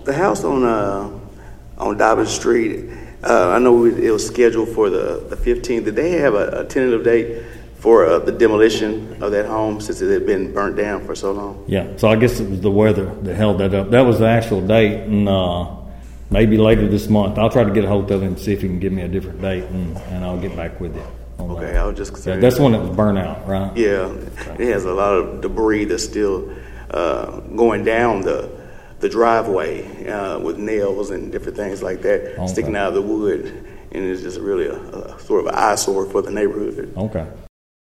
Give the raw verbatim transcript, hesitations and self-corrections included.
The house on uh, on Dobbin Street, uh, I know it was scheduled for the, the fifteenth. Did they have a, a tentative date for uh, the demolition of that home since it had been burnt down for so long? Yeah, so I guess it was the weather that held that up. That was the actual date, and uh, maybe later this month. I'll try to get a hold of him and see if he can give me a different date, and, and I'll get back with you. Okay, that. I was just yeah, that's the one that was burnt out, right? Yeah, okay. It has a lot of debris that's still uh, going down the the driveway uh, with nails and different things like that okay. sticking out of the wood, and it's just really a, a sort of an eyesore for the neighborhood. Okay.